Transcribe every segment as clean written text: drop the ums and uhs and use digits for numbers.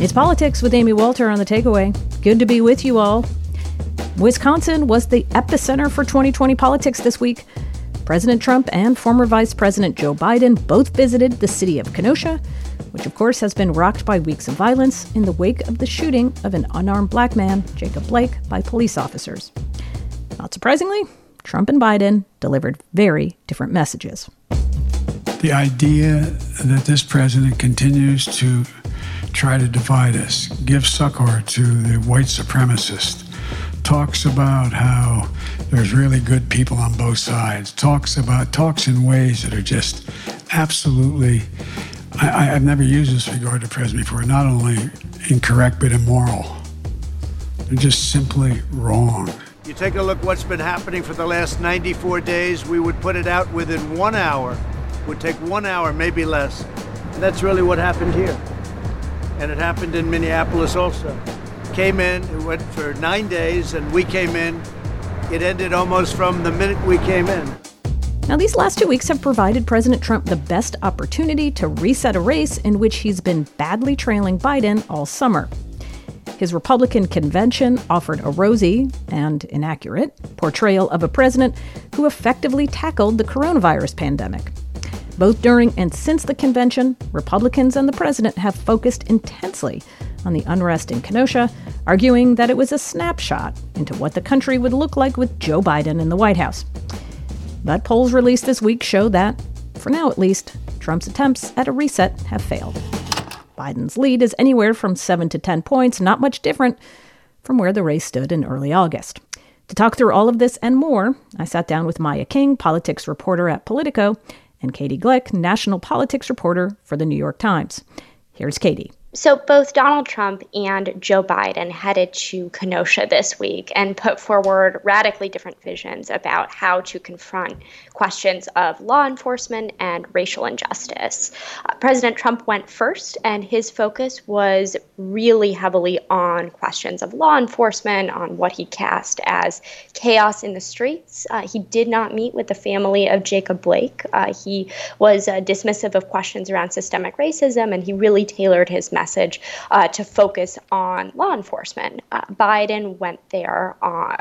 It's Politics with Amy Walter on The Takeaway. Good to be with you all. Wisconsin was the epicenter for 2020 politics this week. President Trump and former Vice President Joe Biden both visited the city of Kenosha, which of course has been rocked by weeks of violence in the wake of the shooting of an unarmed black man, Jacob Blake, by police officers. Not surprisingly, Trump and Biden delivered very different messages. The idea that this president continues to try to divide us, give succor to the white supremacist, talks about how there's really good people on both sides, talks in ways that are just absolutely, I've never used this regard to president before, not only incorrect but immoral. They're just simply wrong. You take a look what's been happening for the last 94 days, we would put it out within 1 hour. It would take 1 hour, maybe less. And that's really what happened here. And it happened in Minneapolis also. Came in, it went for 9 days, and we came in. It ended almost from the minute we came in. Now, these last 2 weeks have provided President Trump the best opportunity to reset a race in which he's been badly trailing Biden all summer. His Republican convention offered a rosy and inaccurate portrayal of a president who effectively tackled the coronavirus pandemic. Both during and since the convention, Republicans and the president have focused intensely on the unrest in Kenosha, arguing that it was a snapshot into what the country would look like with Joe Biden in the White House. But polls released this week show that, for now at least, Trump's attempts at a reset have failed. Biden's lead is anywhere from 7 to 10 points, not much different from where the race stood in early August. To talk through all of this and more, I sat down with Maya King, politics reporter at Politico, and Katie Glick, national politics reporter for The New York Times. Here's Katie. So both Donald Trump and Joe Biden headed to Kenosha this week and put forward radically different visions about how to confront questions of law enforcement and racial injustice. President Trump went first, and his focus was really heavily on questions of law enforcement, on what he cast as chaos in the streets. He did not meet with the family of Jacob Blake. He was dismissive of questions around systemic racism, and he really tailored his message to focus on law enforcement. Biden went there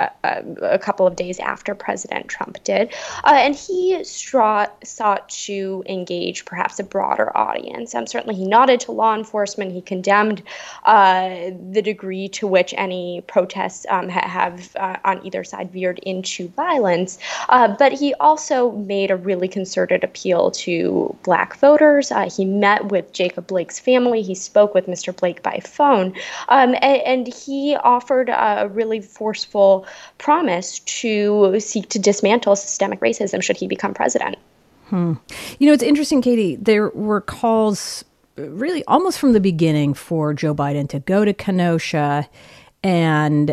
a couple of days after President Trump did, and he sought to engage perhaps a broader audience. Certainly he nodded to law enforcement. He condemned the degree to which any protests have on either side veered into violence, but he also made a really concerted appeal to Black voters. He met with Jacob Blake's family. He spoke with Mr. Blake by phone, and he offered a really forceful promise to seek to dismantle systemic racism should he become president. You know, it's interesting, Katie, there were calls really almost from the beginning for Joe Biden to go to Kenosha, and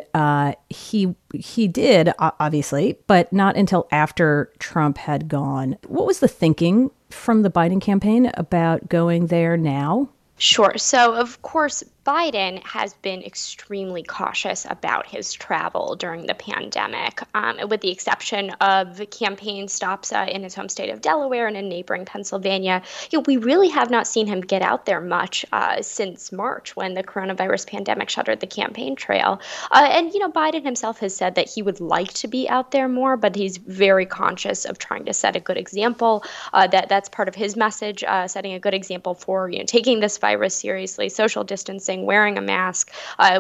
he did, obviously, but not until after Trump had gone. What was the thinking from the Biden campaign about going there now? Sure. So, of course, Biden has been extremely cautious about his travel during the pandemic, with the exception of campaign stops in his home state of Delaware and in neighboring Pennsylvania. We really have not seen him get out there much since March, when the coronavirus pandemic shuttered the campaign trail. And Biden himself has said that he would like to be out there more, but he's very conscious of trying to set a good example. That's part of his message, setting a good example for taking this virus seriously, social distancing, wearing a mask.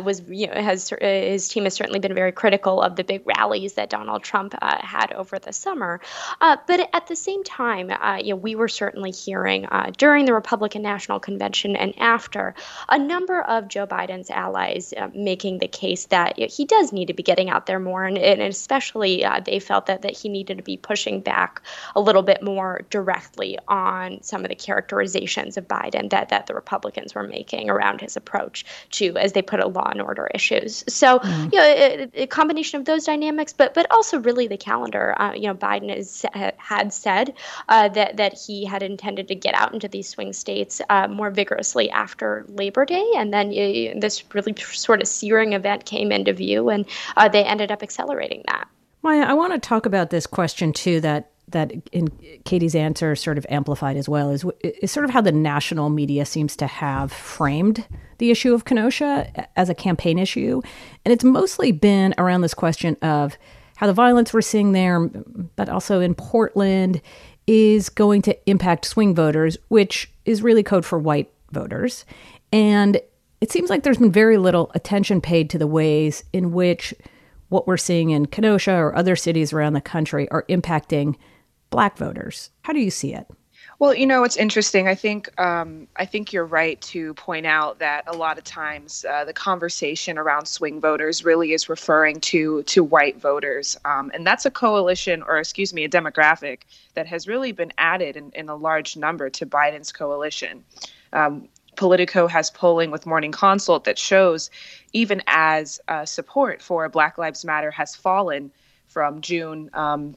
His team has certainly been very critical of the big rallies that Donald Trump had over the summer. But at the same time, we were certainly hearing during the Republican National Convention and after a number of Joe Biden's allies making the case that he does need to be getting out there more, and especially they felt that he needed to be pushing back a little bit more directly on some of the characterizations of Biden that the Republicans were making around his approach to, as they put it, law and order issues. So, a combination of those dynamics, but also really the calendar. Biden had said that he had intended to get out into these swing states more vigorously after Labor Day, and then this really sort of searing event came into view, and they ended up accelerating that. Maya, I want to talk about this question, too, that that in Katie's answer sort of amplified as well is sort of how the national media seems to have framed the issue of Kenosha as a campaign issue. And it's mostly been around this question of how the violence we're seeing there, but also in Portland, is going to impact swing voters, which is really code for white voters. And it seems like there's been very little attention paid to the ways in which what we're seeing in Kenosha or other cities around the country are impacting Black voters. How do you see it? Well, it's interesting. I think you're right to point out that a lot of times the conversation around swing voters really is referring to white voters. And that's a coalition, or a demographic that has really been added in a large number to Biden's coalition. Politico has polling with Morning Consult that shows even as support for Black Lives Matter has fallen from June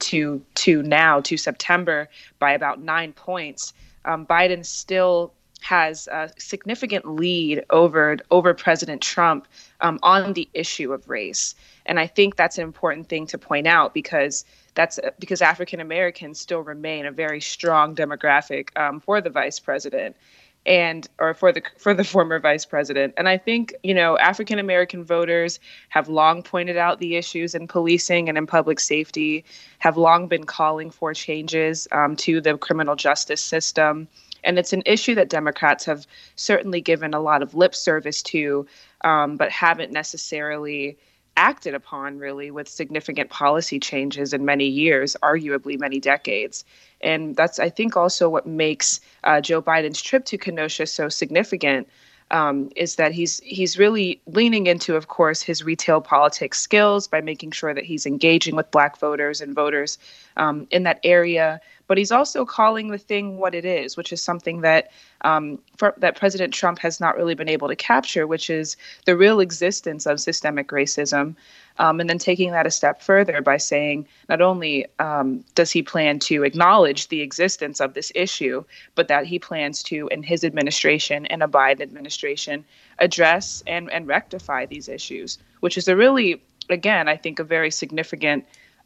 to September by about 9 points, Biden still has a significant lead over President Trump on the issue of race. And I think that's an important thing to point out because African Americans still remain a very strong demographic for the vice president. Or for the former vice president. And I think, African American voters have long pointed out the issues in policing and in public safety, have long been calling for changes to the criminal justice system. And it's an issue that Democrats have certainly given a lot of lip service to, but haven't necessarily acted upon really with significant policy changes in many years, arguably many decades. And that's, I think, also what makes Joe Biden's trip to Kenosha so significant, is that he's really leaning into, of course, his retail politics skills by making sure that he's engaging with Black voters and voters in that area. But he's also calling the thing what it is, which is something that that President Trump has not really been able to capture, which is the real existence of systemic racism. And then taking that a step further by saying not only does he plan to acknowledge the existence of this issue, but that he plans to, in his administration and a Biden administration, address and rectify these issues, which is a really, again, I think a very significant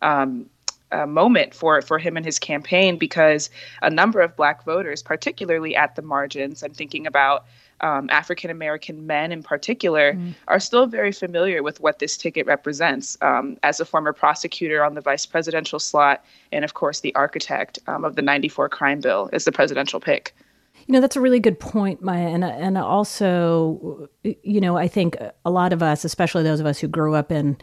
moment for him and his campaign, because a number of Black voters, particularly at the margins, I'm thinking about African American men in particular, are still very familiar with what this ticket represents. As a former prosecutor on the vice presidential slot, and of course the architect of the '94 crime bill as the presidential pick. That's a really good point, Maya. And also, I think a lot of us, especially those of us who grew up in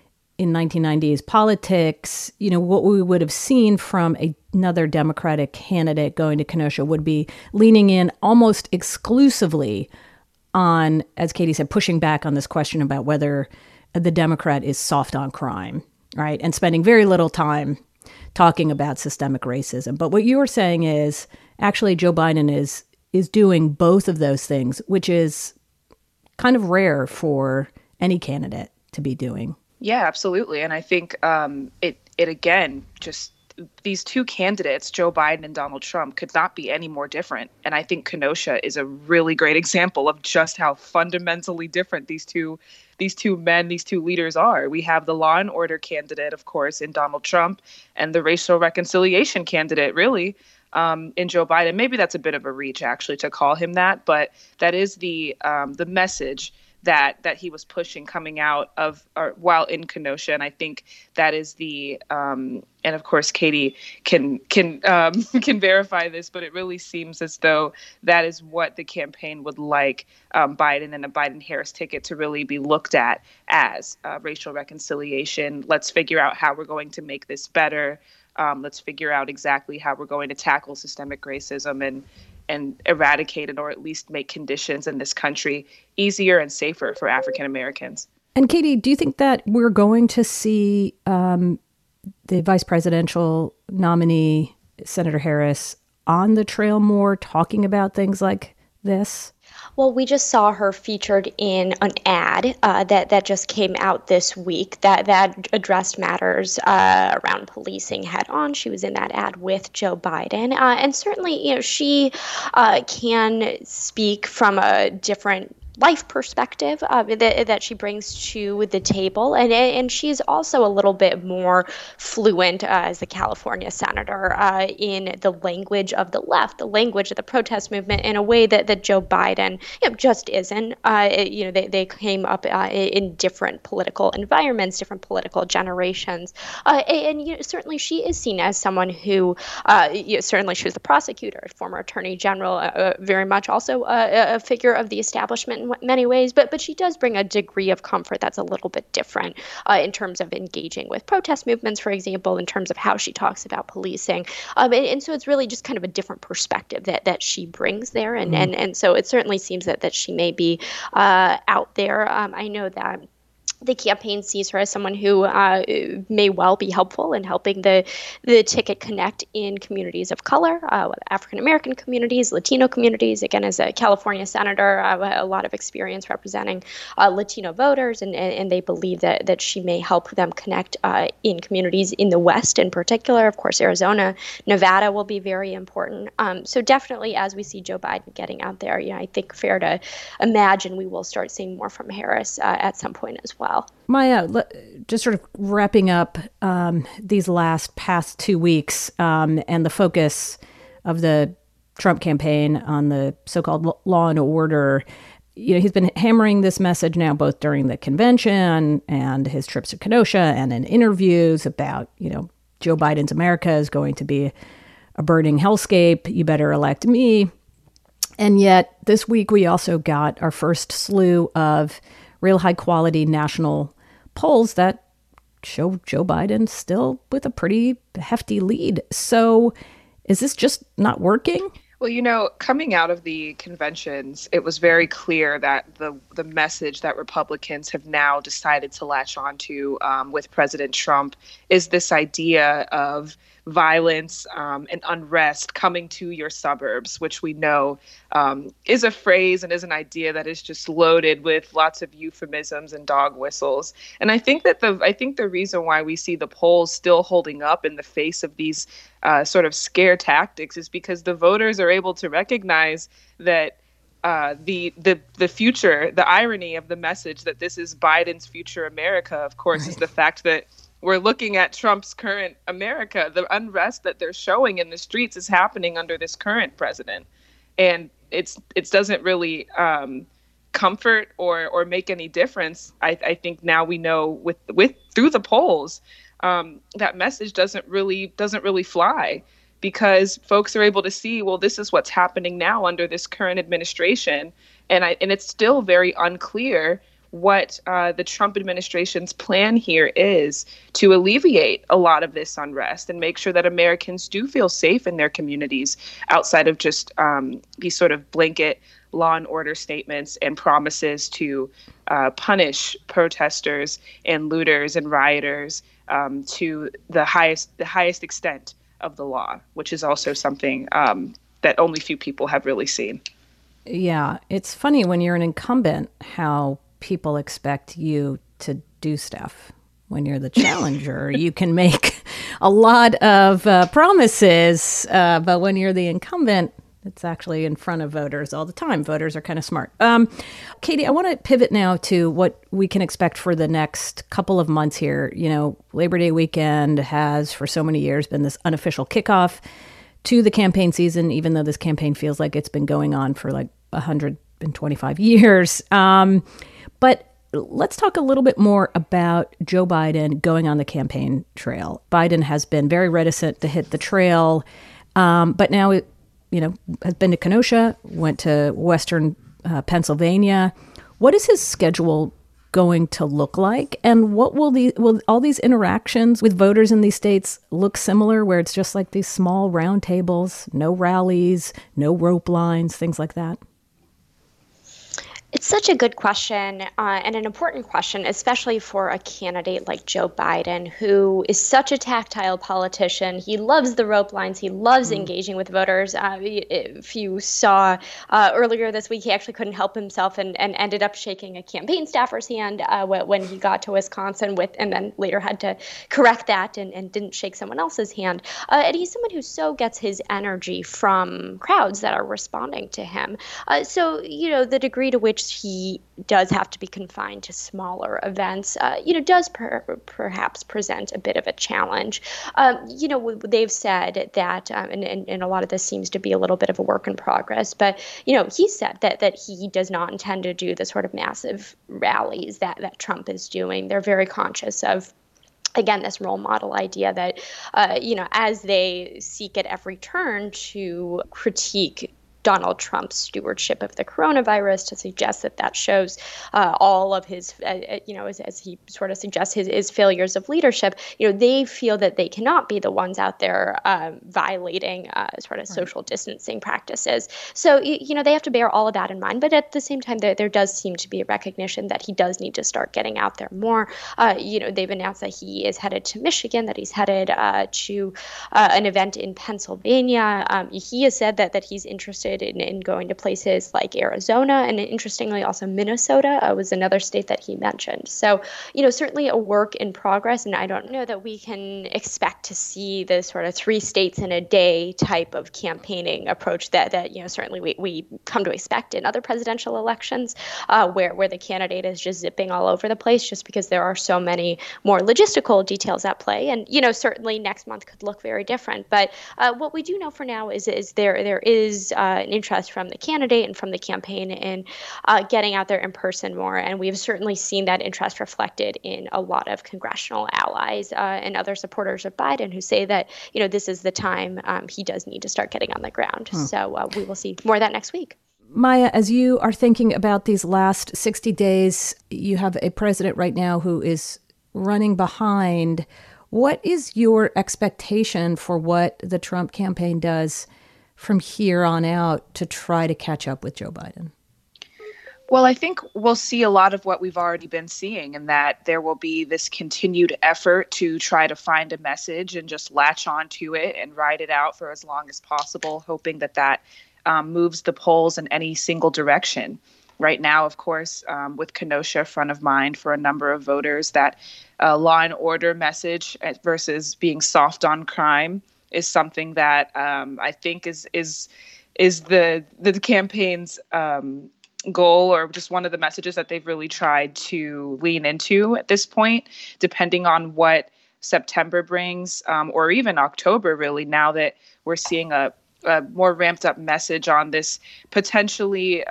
1990s politics, what we would have seen from another Democratic candidate going to Kenosha would be leaning in almost exclusively on, as Katie said, pushing back on this question about whether the Democrat is soft on crime, right? And spending very little time talking about systemic racism. But what you were saying is actually Joe Biden is doing both of those things, which is kind of rare for any candidate to be doing. Yeah, absolutely. And I think it again, just these two candidates, Joe Biden and Donald Trump, could not be any more different. And I think Kenosha is a really great example of just how fundamentally different these two men, these two leaders are. We have the law and order candidate, of course, in Donald Trump, and the racial reconciliation candidate, really, in Joe Biden. Maybe that's a bit of a reach, actually, to call him that. But that is the message that he was pushing coming out of while in Kenosha. And I think that is the and of course Katie can verify this, but it really seems as though that is what the campaign would like Biden and a Biden-Harris ticket to really be looked at as racial reconciliation. Let's figure out how we're going to make this better. Let's figure out exactly how we're going to tackle systemic racism and eradicate it, or at least make conditions in this country easier and safer for African Americans. And Katie, do you think that we're going to see the vice presidential nominee, Senator Harris, on the trail more, talking about things like this? Well, we just saw her featured in an ad that just came out this week that addressed matters around policing head on. She was in that ad with Joe Biden. And certainly, she can speak from a different life perspective that she brings to the table, and she's also a little bit more fluent as a California senator in the language of the left, the language of the protest movement, in a way that Joe Biden just isn't. They came up in different political environments, different political generations, and certainly she is seen as someone who certainly she was the prosecutor, former attorney general, very much also a figure of the establishment in many ways, but she does bring a degree of comfort that's a little bit different in terms of engaging with protest movements, for example, in terms of how she talks about policing. And so it's really just kind of a different perspective that she brings there. And so it certainly seems that she may be out there. I know that the campaign sees her as someone who may well be helpful in helping the ticket connect in communities of color, African-American communities, Latino communities. Again, as a California senator, a lot of experience representing Latino voters, and they believe that she may help them connect in communities in the West in particular. Of course, Arizona, Nevada will be very important. So definitely, as we see Joe Biden getting out there, I think fair to imagine we will start seeing more from Harris at some point as well. Maya, just sort of wrapping up these past 2 weeks and the focus of the Trump campaign on the so-called law and order. He's been hammering this message now both during the convention and his trips to Kenosha and in interviews about, Joe Biden's America is going to be a burning hellscape. You better elect me. And yet this week we also got our first slew of real high-quality national polls that show Joe Biden still with a pretty hefty lead. So is this just not working? Well, coming out of the conventions, it was very clear that the message that Republicans have now decided to latch onto with President Trump is this idea of violence and unrest coming to your suburbs, which we know is a phrase and is an idea that is just loaded with lots of euphemisms and dog whistles. And I think that the reason why we see the polls still holding up in the face of these sort of scare tactics is because the voters are able to recognize that the future, the irony of the message that this is Biden's future America, of course, is the fact that we're looking at Trump's current America. The unrest that they're showing in the streets is happening under this current president. And it doesn't really comfort or make any difference. I think now we know with through the polls that message doesn't really fly, because folks are able to see, well, this is what's happening now under this current administration, and it's still very unclear what the Trump administration's plan here is to alleviate a lot of this unrest and make sure that Americans do feel safe in their communities outside of just these sort of blanket law and order statements and promises to punish protesters and looters and rioters to the highest extent of the law, which is also something that only few people have really seen. Yeah, it's funny when you're an incumbent how people expect you to do stuff. When you're the challenger, you can make a lot of promises, but when you're the incumbent, it's actually in front of voters all the time. Voters are kind of smart. Katie, I want to pivot now to what we can expect for the next couple of months here. Labor Day weekend has for so many years been this unofficial kickoff to the campaign season, even though this campaign feels like it's been going on for like 125 years. But let's talk a little bit more about Joe Biden going on the campaign trail. Biden has been very reticent to hit the trail, but now has been to Kenosha, went to Western Pennsylvania. What is his schedule going to look like? And what will all these interactions with voters in these states look similar, where it's just like these small round tables, no rallies, no rope lines, things like that? It's such a good question and an important question, especially for a candidate like Joe Biden, who is such a tactile politician. He loves the rope lines. He loves engaging with voters. If you saw earlier this week, he actually couldn't help himself and ended up shaking a campaign staffer's hand when he got to Wisconsin, and then later had to correct that and didn't shake someone else's hand. And he's someone who so gets his energy from crowds that are responding to him. So, the degree to which which he does have to be confined to smaller events, does perhaps present a bit of a challenge. They've said that, and a lot of this seems to be a little bit of a work in progress, but, he said that he does not intend to do the sort of massive rallies that Trump is doing. They're very conscious of, again, this role model idea that, as they seek at every turn to critique Donald Trump's stewardship of the coronavirus, to suggest that shows all of his, as he sort of suggests, his failures of leadership, they feel that they cannot be the ones out there violating sort of social distancing practices. So, they have to bear all of that in mind. But at the same time, there does seem to be a recognition that he does need to start getting out there more. They've announced that he is headed to Michigan, that he's headed to an event in Pennsylvania. He has said that he's interested in going to places like Arizona, and interestingly also Minnesota was another state that he mentioned. So, certainly a work in progress, and I don't know that we can expect to see the sort of 3 states in a day type of campaigning approach that certainly we come to expect in other presidential elections, where the candidate is just zipping all over the place, just because there are so many more logistical details at play. And certainly next month could look very different. But what we do know for now is there is an interest from the candidate and from the campaign in getting out there in person more. And we've certainly seen that interest reflected in a lot of congressional allies and other supporters of Biden who say that, this is the time he does need to start getting on the ground. So we will see more of that next week. Maya, as you are thinking about these last 60 days, you have a president right now who is running behind. What is your expectation for what the Trump campaign does from here on out to try to catch up with Joe Biden? Well, I think we'll see a lot of what we've already been seeing, and that there will be this continued effort to try to find a message and just latch onto it and ride it out for as long as possible, hoping that moves the polls in any single direction. Right now, of course, with Kenosha front of mind for a number of voters, that law and order message versus being soft on crime is something that I think is the campaign's goal, or just one of the messages that they've really tried to lean into at this point, depending on what September brings, or even October, really, now that we're seeing a more ramped up message on this potentially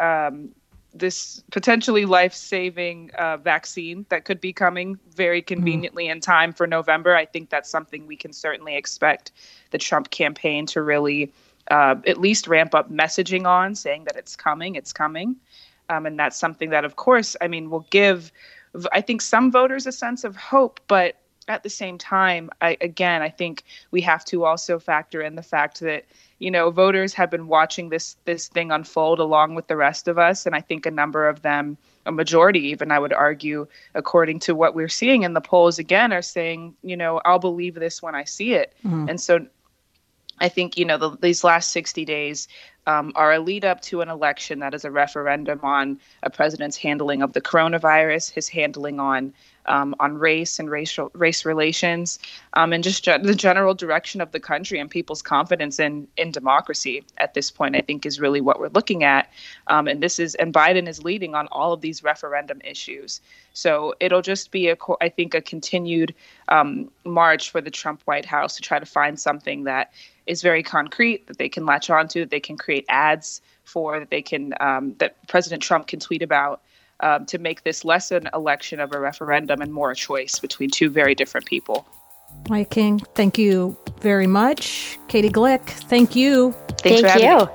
life-saving vaccine that could be coming very conveniently in time for November. I think that's something we can certainly expect the Trump campaign to really at least ramp up messaging on, saying that it's coming. And that's something that, of course, will give, I think, some voters a sense of hope. But at the same time, I think we have to also factor in the fact that, voters have been watching this thing unfold along with the rest of us. And I think a number of them, a majority even, I would argue, according to what we're seeing in the polls, again, are saying, I'll believe this when I see it. Mm-hmm. And so I think, these last 60 days are a lead up to an election that is a referendum on a president's handling of the coronavirus, his handling on race and race relations, and just the general direction of the country and people's confidence in democracy at this point, I think, is really what we're looking at. And Biden is leading on all of these referendum issues. So it'll just be, I think, a continued march for the Trump White House to try to find something that is very concrete, that they can latch onto, that they can create ads for, that they can that President Trump can tweet about, to make this less an election of a referendum and more a choice between two very different people. Maya King, thank you very much. Katie Glick, thank you. Thanks for having me.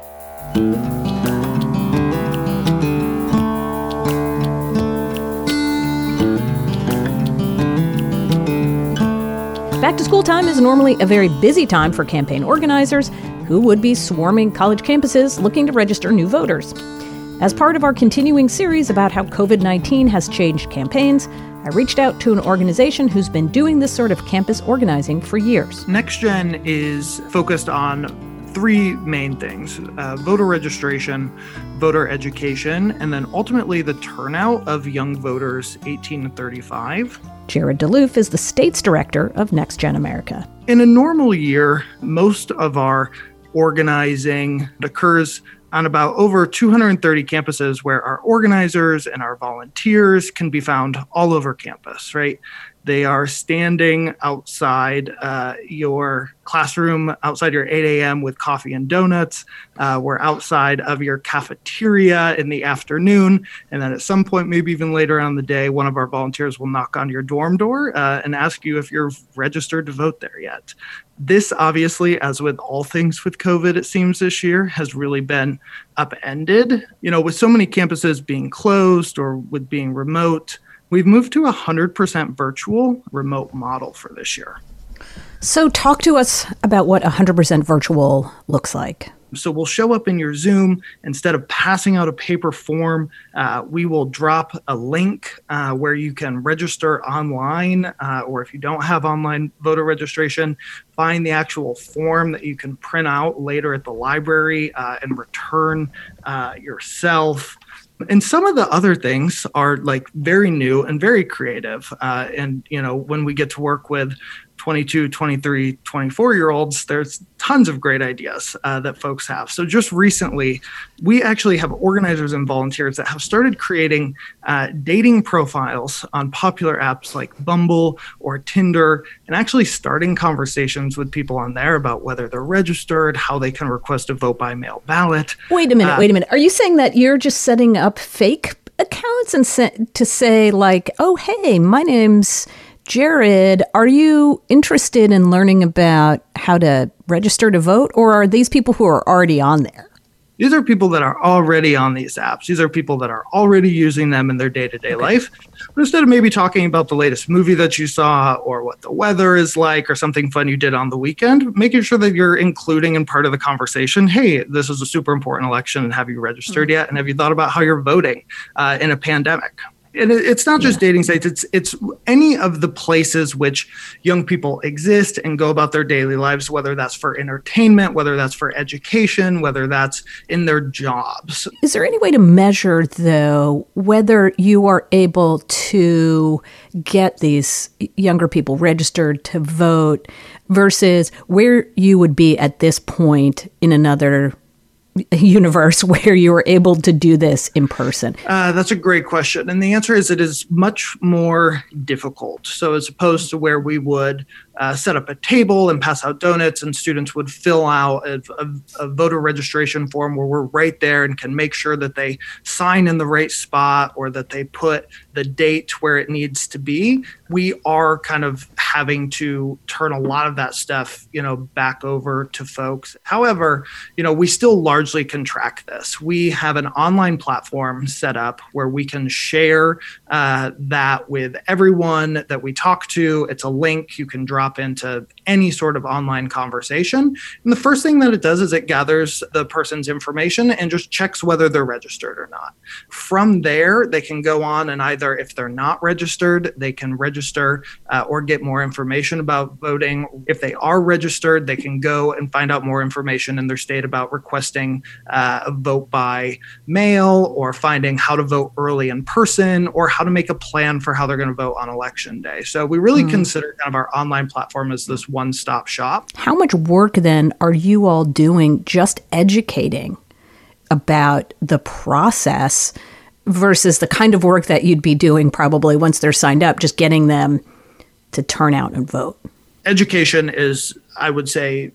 Back to school time is normally a very busy time for campaign organizers who would be swarming college campuses looking to register new voters. As part of our continuing series about how COVID-19 has changed campaigns, I reached out to an organization who's been doing this sort of campus organizing for years. NextGen is focused on 3 main things: voter registration, voter education, and then ultimately the turnout of young voters 18 to 35. Jared DeLoof is the state's director of NextGen America. In a normal year, most of our organizing occurs on about over 230 campuses where our organizers and our volunteers can be found all over campus, right? They are standing outside your classroom, outside your 8 a.m. with coffee and donuts. We're outside of your cafeteria in the afternoon. And then at some point, maybe even later on in the day, one of our volunteers will knock on your dorm door and ask you if you're registered to vote there yet. This obviously, as with all things with COVID, it seems this year, has really been upended. You know, with so many campuses being closed or with being remote, we've moved to a 100% virtual remote model for this year. So talk to us about what 100% virtual looks like. So we'll show up in your Zoom. Instead of passing out a paper form, we will drop a link where you can register online, or if you don't have online voter registration, find the actual form that you can print out later at the library and return yourself. And some of the other things are like very new and very creative. And, you know, when we get to work with 22, 23, 24-year-olds, there's tons of great ideas that folks have. So just recently, we actually have organizers and volunteers that have started creating dating profiles on popular apps like Bumble or Tinder, and actually starting conversations with people on there about whether they're registered, how they can request a vote by mail ballot. Wait a minute. Are you saying that you're just setting up fake accounts and to say like, oh, hey, my name's Jared, are you interested in learning about how to register to vote, or are these people who are already on there? These are people that are already on these apps. These are people that are already using them in their day-to-day life. But instead of maybe talking about the latest movie that you saw or what the weather is like or something fun you did on the weekend, making sure that you're including in part of the conversation, hey, this is a super important election, and have you registered yet? And have you thought about how you're voting in a pandemic? And it's not just dating sites, it's any of the places which young people exist and go about their daily lives, whether that's for entertainment, whether that's for education, whether that's in their jobs. Is there any way to measure, though, whether you are able to get these younger people registered to vote versus where you would be at this point in another universe where you were able to do this in person? That's a great question. And the answer is it is much more difficult. So as opposed to where we would set up a table and pass out donuts and students would fill out a voter registration form where we're right there and can make sure that they sign in the right spot or that they put the date where it needs to be, we are kind of having to turn a lot of that stuff, back over to folks. However, we still largely can track this. We have an online platform set up where we can share that with everyone that we talk to. It's a link you can drop into any sort of online conversation. And the first thing that it does is it gathers the person's information and just checks whether they're registered or not. From there, they can go on and either, if they're not registered, they can register or get more information about voting. If they are registered, they can go and find out more information in their state about requesting a vote by mail or finding how to vote early in person or how to make a plan for how they're going to vote on election day. So we really consider kind of our online platform as this one-stop shop. How much work then are you all doing just educating about the process versus the kind of work that you'd be doing probably once they're signed up, just getting them to turn out and vote? Education is, I would say,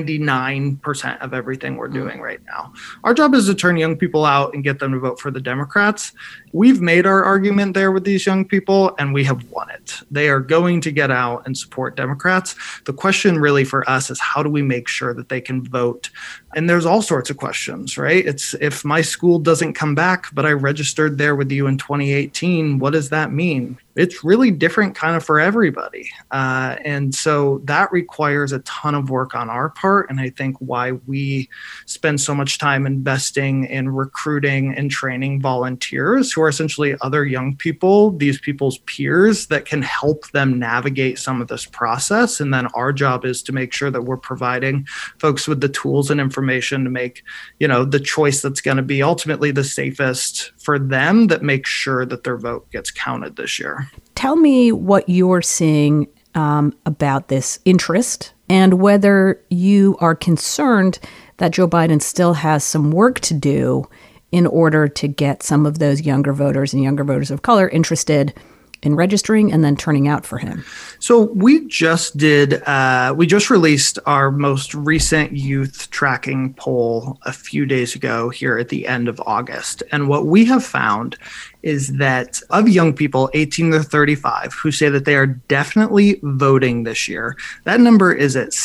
99% of everything we're doing right now. Our job is to turn young people out and get them to vote for the Democrats. We've made our argument there with these young people, and we have won it. They are going to get out and support Democrats. The question really for us is how do we make sure that they can vote? And there's all sorts of questions, right? It's if my school doesn't come back, but I registered there with you in 2018, what does that mean? It's really different kind of for everybody. And so that requires a ton of work on our part. And I think why we spend so much time investing in recruiting and training volunteers who are essentially other young people, these people's peers that can help them navigate some of this process. And then our job is to make sure that we're providing folks with the tools and information to make, the choice that's going to be ultimately the safest for them that makes sure that their vote gets counted this year. Tell me what you're seeing about this interest and whether you are concerned that Joe Biden still has some work to do in order to get some of those younger voters and younger voters of color interested in registering and then turning out for him? So we just released our most recent youth tracking poll a few days ago here at the end of August. And what we have found is that of young people 18 to 35 who say that they are definitely voting this year, that number is at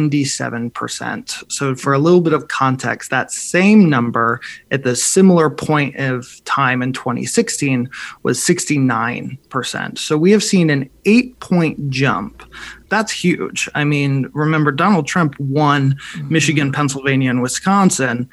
77%. So for a little bit of context, that same number at the similar point of time in 2016 was 69%. So we have seen an 8-point jump. That's huge. I mean, remember, Donald Trump won Michigan, Pennsylvania, and Wisconsin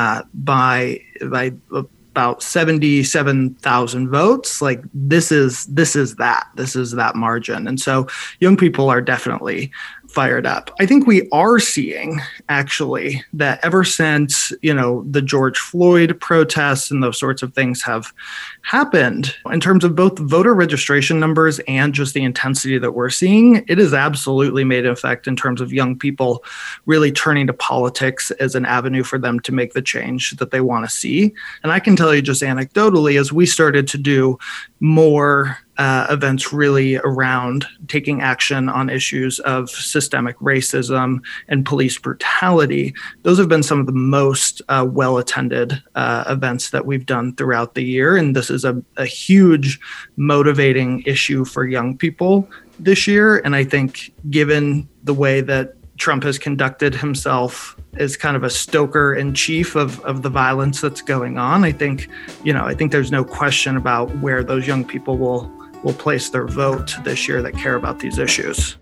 by about 77,000 votes. Like this is that margin. And so young people are definitely fired up. I think we are seeing actually that ever since, the George Floyd protests and those sorts of things have happened in terms of both voter registration numbers and just the intensity that we're seeing, it has absolutely made an effect in terms of young people really turning to politics as an avenue for them to make the change that they want to see. And I can tell you just anecdotally, as we started to do more events really around taking action on issues of systemic racism and police brutality, those have been some of the most well-attended events that we've done throughout the year. And this is a huge motivating issue for young people this year. And I think given the way that Trump has conducted himself as kind of a stoker in chief of the violence that's going on, I think there's no question about where those young people will place their vote this year that care about these issues.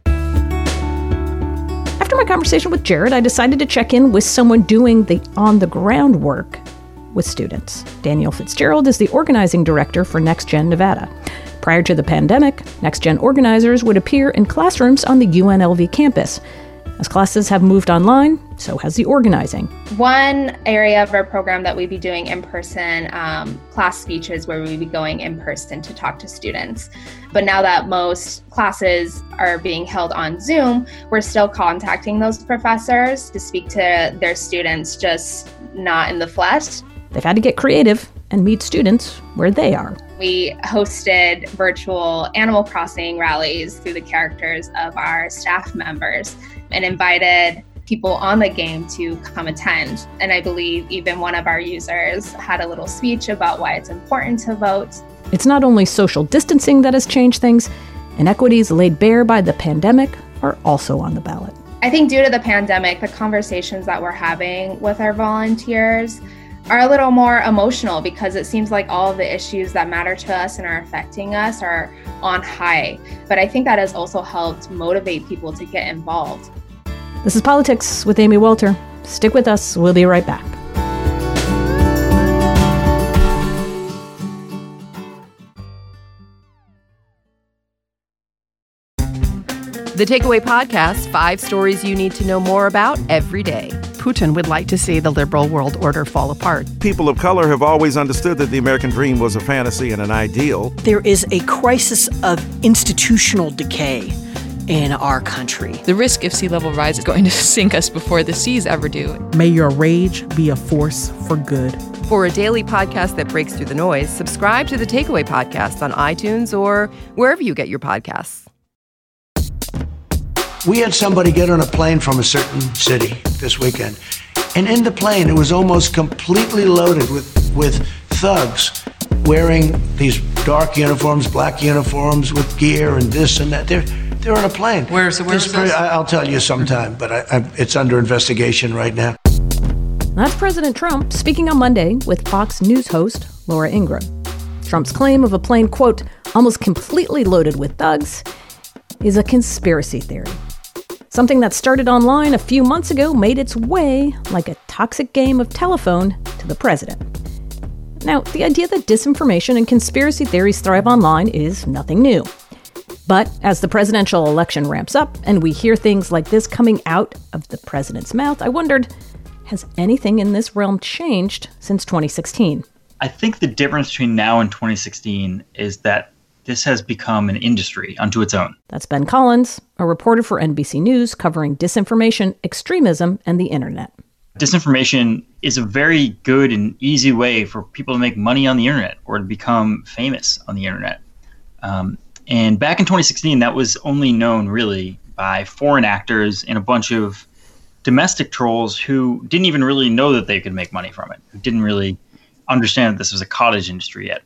After my conversation with Jared, I decided to check in with someone doing the on-the-ground work with students. Daniel Fitzgerald is the organizing director for Next Gen Nevada. Prior to the pandemic, Next Gen organizers would appear in classrooms on the UNLV campus. As classes have moved online, so has the organizing. One area of our program that we'd be doing in-person class speeches where we'd be going in person to talk to students. But now that most classes are being held on Zoom, we're still contacting those professors to speak to their students, just not in the flesh. They've had to get creative and meet students where they are. We hosted virtual Animal Crossing rallies through the characters of our staff members and invited people on the game to come attend. And I believe even one of our users had a little speech about why it's important to vote. It's not only social distancing that has changed things, inequities laid bare by the pandemic are also on the ballot. I think due to the pandemic, the conversations that we're having with our volunteers are a little more emotional because it seems like all of the issues that matter to us and are affecting us are on high. But I think that has also helped motivate people to get involved. This is Politics with Amy Walter. Stick with us. We'll be right back. The Takeaway Podcast, 5 stories you need to know more about every day. Putin would like to see the liberal world order fall apart. People of color have always understood that the American dream was a fantasy and an ideal. There is a crisis of institutional decay in our country. The risk of sea level rise is going to sink us before the seas ever do. May your rage be a force for good. For a daily podcast that breaks through the noise, subscribe to the Takeaway Podcast on iTunes or wherever you get your podcasts. We had somebody get on a plane from a certain city this weekend, and in the plane it was almost completely loaded with thugs wearing these dark uniforms, black uniforms with gear and this and that. They're on a plane. Where's this? I'll tell you sometime, but it's under investigation right now. That's President Trump speaking on Monday with Fox News host Laura Ingraham. Trump's claim of a plane, quote, almost completely loaded with thugs, is a conspiracy theory. Something that started online a few months ago made its way, like a toxic game of telephone, to the president. Now, the idea that disinformation and conspiracy theories thrive online is nothing new. But as the presidential election ramps up and we hear things like this coming out of the president's mouth, I wondered, has anything in this realm changed since 2016? I think the difference between now and 2016 is that this has become an industry unto its own. That's Ben Collins, a reporter for NBC News covering disinformation, extremism, and the internet. Disinformation is a very good and easy way for people to make money on the internet or to become famous on the internet. And back in 2016, that was only known really by foreign actors and a bunch of domestic trolls who didn't even really know that they could make money from it, who didn't really understand that this was a cottage industry yet.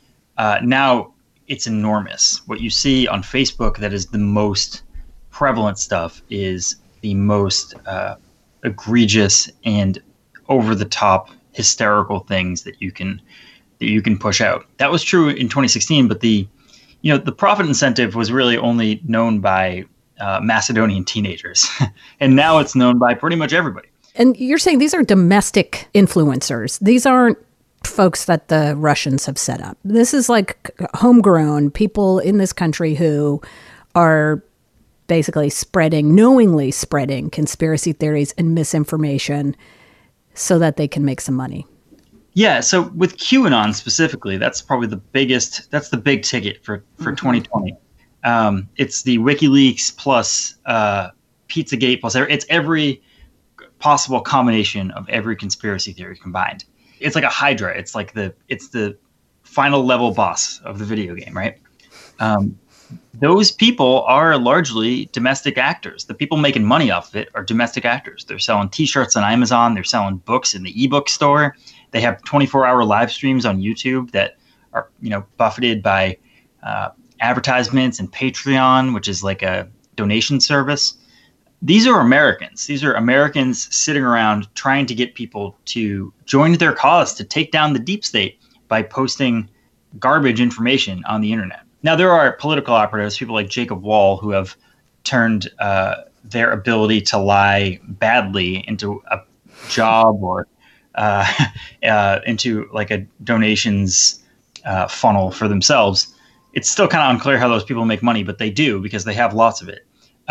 Now it's enormous. What you see on Facebook that is the most prevalent stuff is the most egregious and over-the-top hysterical things that you can push out. That was true in 2016, but the profit incentive was really only known by Macedonian teenagers, and now it's known by pretty much everybody. And you're saying these are domestic influencers. These aren't folks that the Russians have set up. This is like homegrown people in this country who are basically knowingly spreading conspiracy theories and misinformation so that they can make some money. Yeah, so with QAnon specifically, that's probably the big ticket for 2020. It's the WikiLeaks plus Pizzagate plus it's every possible combination of every conspiracy theory combined. It's like a Hydra. It's like the final level boss of the video game, right? Those people are largely domestic actors. The people making money off of it are domestic actors. They're selling T-shirts on Amazon. They're selling books in the ebook store. They have 24-hour live streams on YouTube that are, buffeted by advertisements and Patreon, which is like a donation service. These are Americans. These are Americans sitting around trying to get people to join their cause to take down the deep state by posting garbage information on the internet. Now, there are political operatives, people like Jacob Wall, who have turned their ability to lie badly into a job or into like a donations funnel for themselves. It's still kind of unclear how those people make money, but they do because they have lots of it.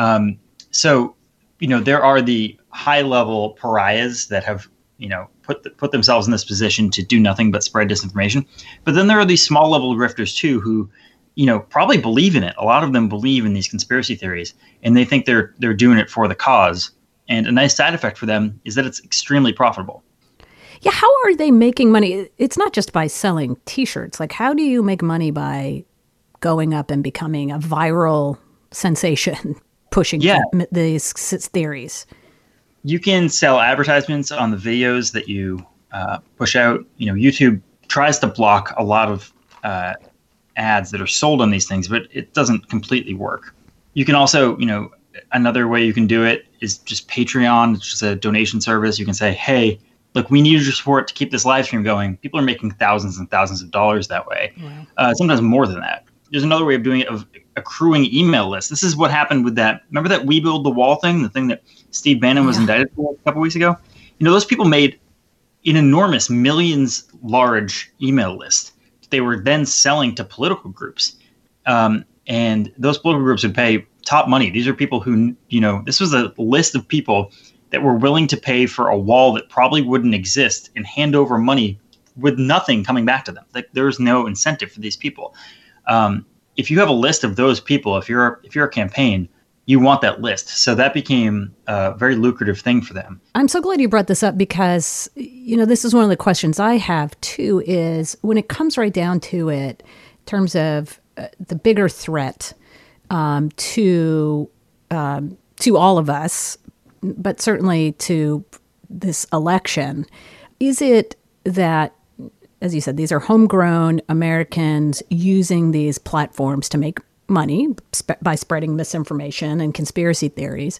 So, there are the high-level pariahs that have, put themselves in this position to do nothing but spread disinformation. But then there are these small-level grifters too, who, probably believe in it. A lot of them believe in these conspiracy theories, and they think they're doing it for the cause. And a nice side effect for them is that it's extremely profitable. Yeah, how are they making money? It's not just by selling T-shirts. Like, how do you make money by going up and becoming a viral sensation, pushing these theories? You can sell advertisements on the videos that you push out. YouTube tries to block a lot of ads that are sold on these things, but it doesn't completely work. You can also, another way you can do it is just Patreon, which is a donation service. You can say, hey, look, we need your support to keep this live stream going. People are making thousands and thousands of dollars that way. Wow. Sometimes more than that. There's another way of doing it, of accruing email lists. This is what happened with that. Remember that We Build the Wall thing, the thing that Steve Bannon was indicted for a couple weeks ago? Those people made an enormous millions large email list. They were then selling to political groups. And those political groups would pay top money. These are people who, this was a list of people that were willing to pay for a wall that probably wouldn't exist and hand over money with nothing coming back to them. Like, there's no incentive for these people. If you have a list of those people, if you're a campaign, you want that list. So that became a very lucrative thing for them. I'm so glad you brought this up because, this is one of the questions I have too, is when it comes right down to it, in terms of the bigger threat to all of us, but certainly to this election, is it that, as you said, these are homegrown Americans using these platforms to make money by spreading misinformation and conspiracy theories?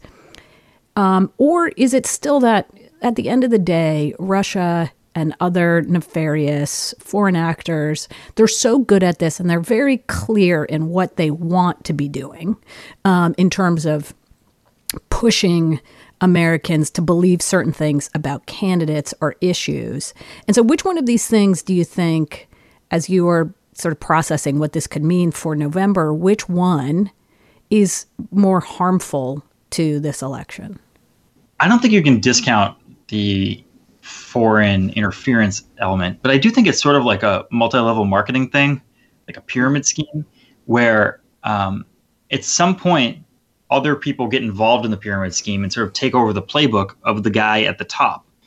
Or is it still that at the end of the day, Russia and other nefarious foreign actors, they're so good at this and they're very clear in what they want to be doing in terms of pushing Americans to believe certain things about candidates or issues. And so which one of these things do you think, as you are sort of processing what this could mean for November, which one is more harmful to this election? I don't think you can discount the foreign interference element, but I do think it's sort of like a multi-level marketing thing, like a pyramid scheme, where at some point, other people get involved in the pyramid scheme and sort of take over the playbook of the guy at the top.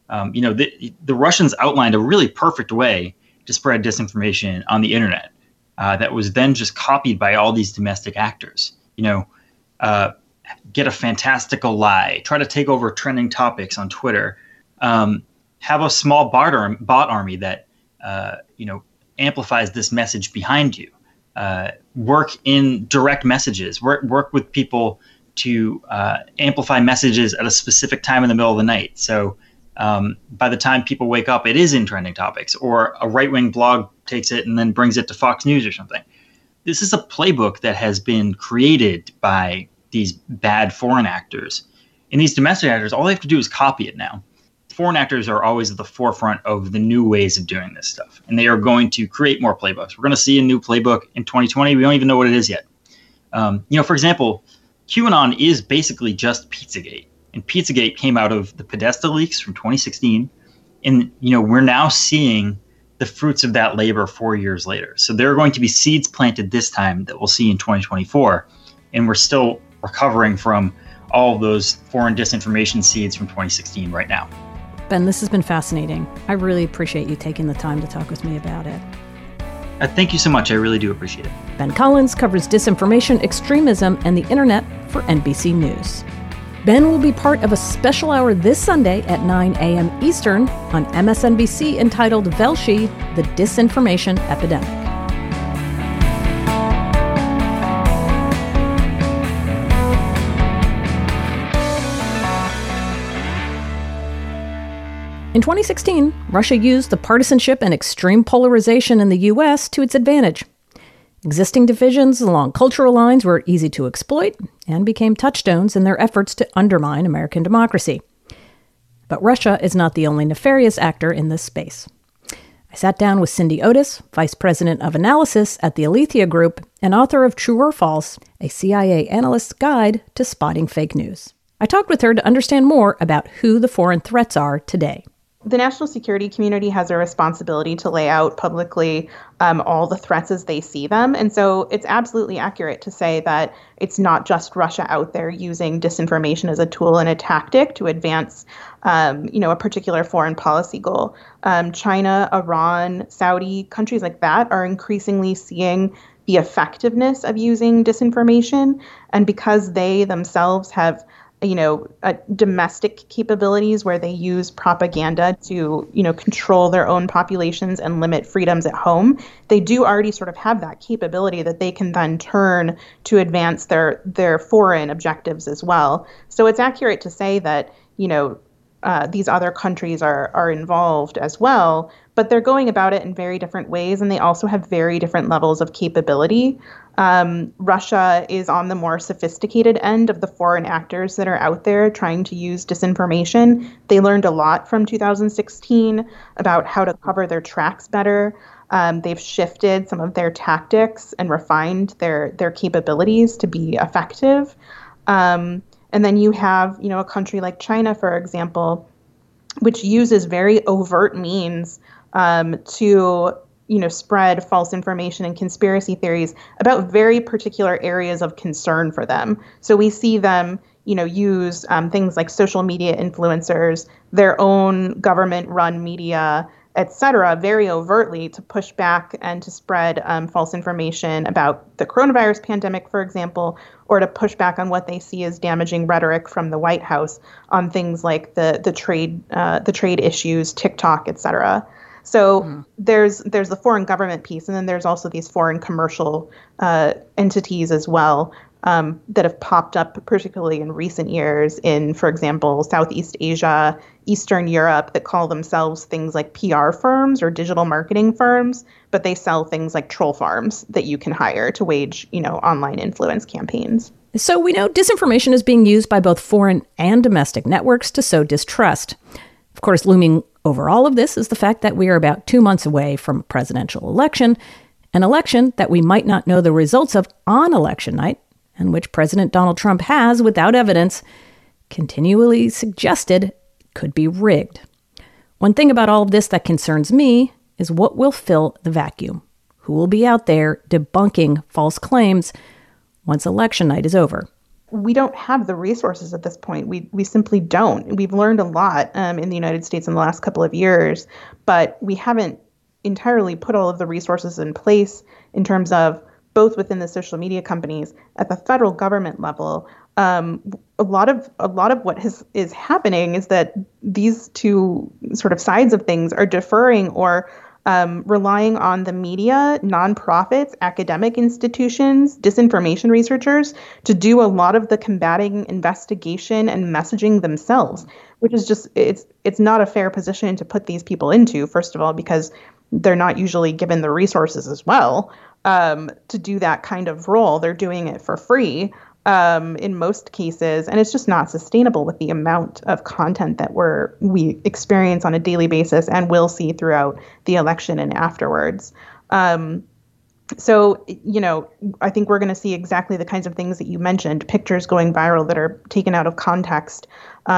The Russians outlined a really perfect way to spread disinformation on the internet that was then just copied by all these domestic actors. Get a fantastical lie, try to take over trending topics on Twitter, have a small bot army that amplifies this message behind you. Work in direct messages. Work with people to amplify messages at a specific time in the middle of the night. So by the time people wake up, it is in trending topics, or a right-wing blog takes it and then brings it to Fox News or something. This is a playbook that has been created by these bad foreign actors. And these domestic actors, all they have to do is copy it now. Foreign actors are always at the forefront of the new ways of doing this stuff. And they are going to create more playbooks. We're going to see a new playbook in 2020. We don't even know what it is yet. For example, QAnon is basically just Pizzagate. And Pizzagate came out of the Podesta leaks from 2016. And, we're now seeing the fruits of that labor 4 years later. So there are going to be seeds planted this time that we'll see in 2024. And we're still recovering from all of those foreign disinformation seeds from 2016 right now. Ben, this has been fascinating. I really appreciate you taking the time to talk with me about it. Thank you so much. I really do appreciate it. Ben Collins covers disinformation, extremism, and the internet for NBC News. Ben will be part of a special hour this Sunday at 9 a.m. Eastern on MSNBC entitled Velshi, the Disinformation Epidemic. In 2016, Russia used the partisanship and extreme polarization in the U.S. to its advantage. Existing divisions along cultural lines were easy to exploit and became touchstones in their efforts to undermine American democracy. But Russia is not the only nefarious actor in this space. I sat down with Cindy Otis, Vice President of Analysis at the Alethea Group and author of True or False, a CIA analyst's guide to spotting fake news. I talked with her to understand more about who the foreign threats are today. The national security community has a responsibility to lay out publicly all the threats as they see them. And so it's absolutely accurate to say that it's not just Russia out there using disinformation as a tool and a tactic to advance, a particular foreign policy goal. China, Iran, Saudi, countries like that are increasingly seeing the effectiveness of using disinformation. And because they themselves have domestic capabilities where they use propaganda to, control their own populations and limit freedoms at home, they do already sort of have that capability that they can then turn to advance their foreign objectives as well. So it's accurate to say that, these other countries are involved as well, but they're going about it in very different ways, and they also have very different levels of capability. Russia is on the more sophisticated end of the foreign actors that are out there trying to use disinformation. They learned a lot from 2016 about how to cover their tracks better. They've shifted some of their tactics and refined their capabilities to be effective. And then you have, a country like China, for example, which uses very overt means to, spread false information and conspiracy theories about very particular areas of concern for them. So we see them, use things like social media influencers, their own government-run media, et cetera, very overtly to push back and to spread false information about the coronavirus pandemic, for example, or to push back on what they see as damaging rhetoric from the White House on things like the trade issues, TikTok, et cetera. So there's the foreign government piece, and then there's also these foreign commercial entities as well that have popped up, particularly in recent years in, for example, Southeast Asia, Eastern Europe, that call themselves things like PR firms or digital marketing firms, but they sell things like troll farms that you can hire to wage, online influence campaigns. So we know disinformation is being used by both foreign and domestic networks to sow distrust. Of course, looming over all of this is the fact that we are about 2 months away from a presidential election, an election that we might not know the results of on election night, and which President Donald Trump has, without evidence, continually suggested could be rigged. One thing about all of this that concerns me is what will fill the vacuum. Who will be out there debunking false claims once election night is over? we don't have the resources at this point. We simply don't. We've learned a lot in the United States in the last couple of years, but we haven't entirely put all of the resources in place in terms of both within the social media companies at the federal government level. A lot of what is happening is that these two sort of sides of things are deferring or relying on the media, nonprofits, academic institutions, disinformation researchers to do a lot of the combating, investigation, and messaging themselves, which is just, it's not a fair position to put these people into, first of all, because they're not usually given the resources as well to do that kind of role. They're doing it for free in most cases, and it's just not sustainable with the amount of content that we experience on a daily basis and will see throughout the election and afterwards. So, I think we're going to see exactly the kinds of things that you mentioned, pictures going viral that are taken out of context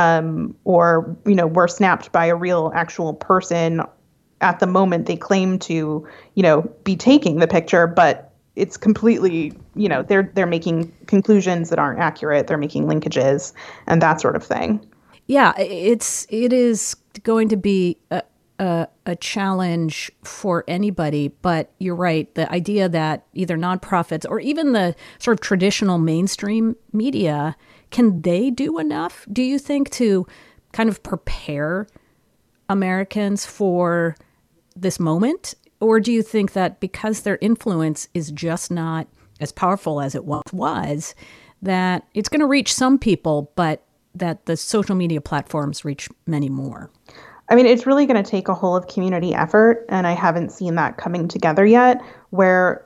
or, were snapped by a real actual person at the moment they claim to, be taking the picture, but it's completely, they're making conclusions that aren't accurate. They're making linkages and that sort of thing. Yeah, it is going to be a challenge for anybody, but you're right. The idea that either nonprofits or even the sort of traditional mainstream media, can they do enough, do you think, to kind of prepare Americans for this moment? Or do you think that because their influence is just not as powerful as it once was, that it's going to reach some people, but that the social media platforms reach many more? I mean, it's really going to take a whole of community effort, and I haven't seen that coming together yet, where,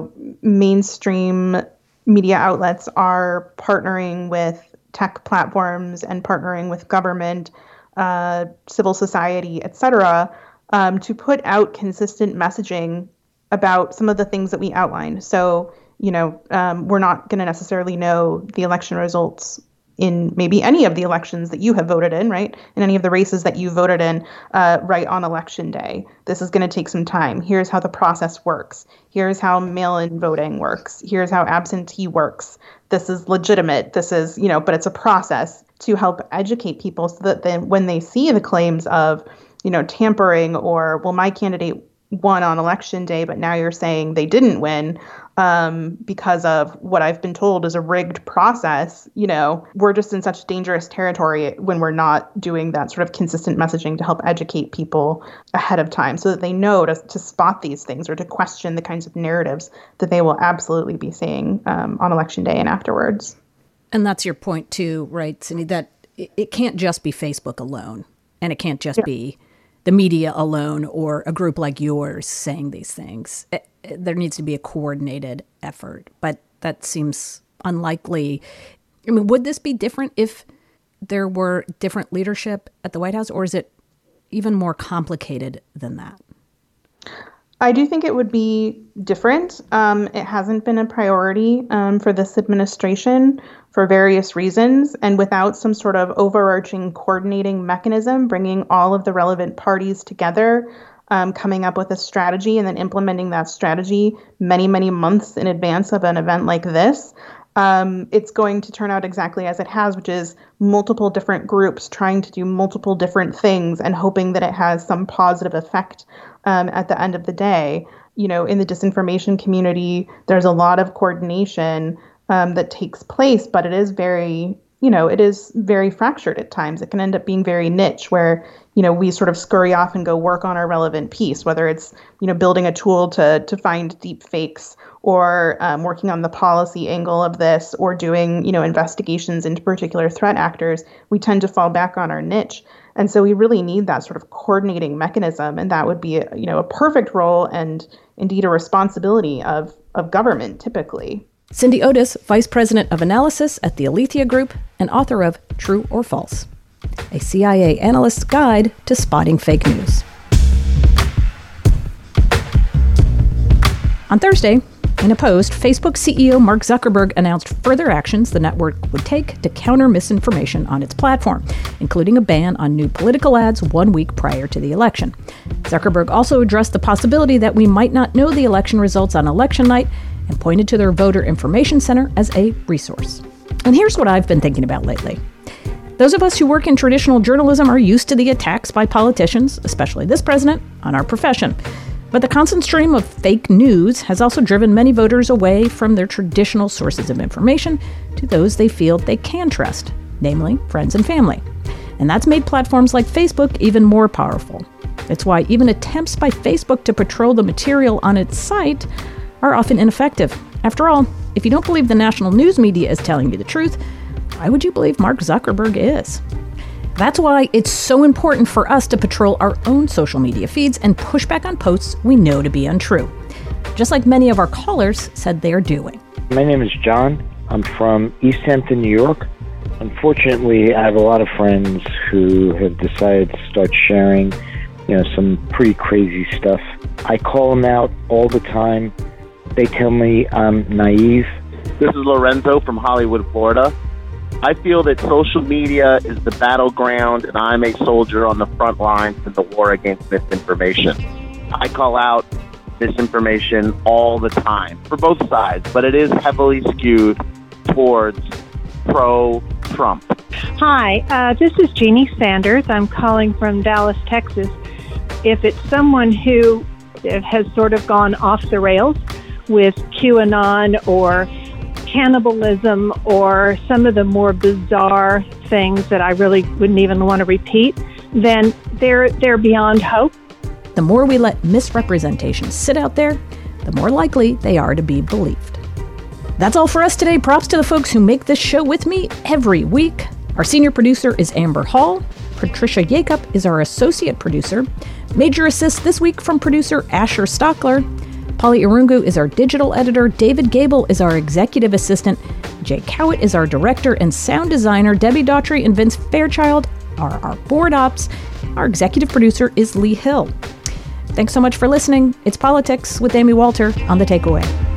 mainstream media outlets are partnering with tech platforms and partnering with government, civil society, et cetera, to put out consistent messaging about some of the things that we outlined. So, we're not going to necessarily know the election results in maybe any of the elections that you have voted in, right? In any of the races that you voted in, right on election day. This is going to take some time. Here's how the process works. Here's how mail-in voting works. Here's how absentee works. This is legitimate. This is, but it's a process to help educate people so that then when they see the claims of, tampering or, well, my candidate won on election day, but now you're saying they didn't win because of what I've been told is a rigged process, we're just in such dangerous territory when we're not doing that sort of consistent messaging to help educate people ahead of time so that they know to spot these things or to question the kinds of narratives that they will absolutely be seeing on election day and afterwards. And that's your point too, right, Cindy, that it can't just be Facebook alone, and it can't just be the media alone or a group like yours saying these things. There needs to be a coordinated effort, but that seems unlikely. I mean, would this be different if there were different leadership at the White House, or is it even more complicated than that? I do think it would be different. It hasn't been a priority for this administration for various reasons, and without some sort of overarching coordinating mechanism, bringing all of the relevant parties together, coming up with a strategy and then implementing that strategy many, many months in advance of an event like this, it's going to turn out exactly as it has, which is multiple different groups trying to do multiple different things and hoping that it has some positive effect at the end of the day. In the disinformation community, there's a lot of coordination that takes place, but it is very, it is very fractured at times. It can end up being very niche where, we sort of scurry off and go work on our relevant piece, whether it's, building a tool to find deep fakes or working on the policy angle of this or doing, investigations into particular threat actors. We tend to fall back on our niche. And so we really need that sort of coordinating mechanism. And that would be, a perfect role and indeed a responsibility of government typically. Cindy Otis, Vice President of Analysis at the Alethea Group and author of True or False, a CIA analyst's guide to spotting fake news. On Thursday, in a post, Facebook CEO Mark Zuckerberg announced further actions the network would take to counter misinformation on its platform, including a ban on new political ads 1 week prior to the election. Zuckerberg also addressed the possibility that we might not know the election results on election night and pointed to their voter information center as a resource. And here's what I've been thinking about lately. Those of us who work in traditional journalism are used to the attacks by politicians, especially this president, on our profession. But the constant stream of fake news has also driven many voters away from their traditional sources of information to those they feel they can trust, namely friends and family. And that's made platforms like Facebook even more powerful. It's why even attempts by Facebook to patrol the material on its site are often ineffective. After all, if you don't believe the national news media is telling you the truth, why would you believe Mark Zuckerberg is? That's why it's so important for us to patrol our own social media feeds and push back on posts we know to be untrue, just like many of our callers said they are doing. My name is John. I'm from East Hampton, New York. Unfortunately, I have a lot of friends who have decided to start sharing, some pretty crazy stuff. I call them out all the time. They tell me I'm naive. This is Lorenzo from Hollywood, Florida. I feel that social media is the battleground, and I'm a soldier on the front lines in the war against misinformation. I call out misinformation all the time for both sides, but it is heavily skewed towards pro-Trump. Hi, this is Jeannie Sanders. I'm calling from Dallas, Texas. If it's someone who has sort of gone off the rails with QAnon or cannibalism or some of the more bizarre things that I really wouldn't even want to repeat, then they're beyond hope. The more we let misrepresentations sit out there, the more likely they are to be believed. That's all for us today. Props to the folks who make this show with me every week. Our senior producer is Amber Hall. Patricia Jacob is our associate producer. Major assist this week from producer Asher Stockler. Polly Irungu is our digital editor. David Gable is our executive assistant. Jay Cowett is our director and sound designer. Debbie Daughtry and Vince Fairchild are our board ops. Our executive producer is Lee Hill. Thanks so much for listening. It's Politics with Amy Walter on The Takeaway.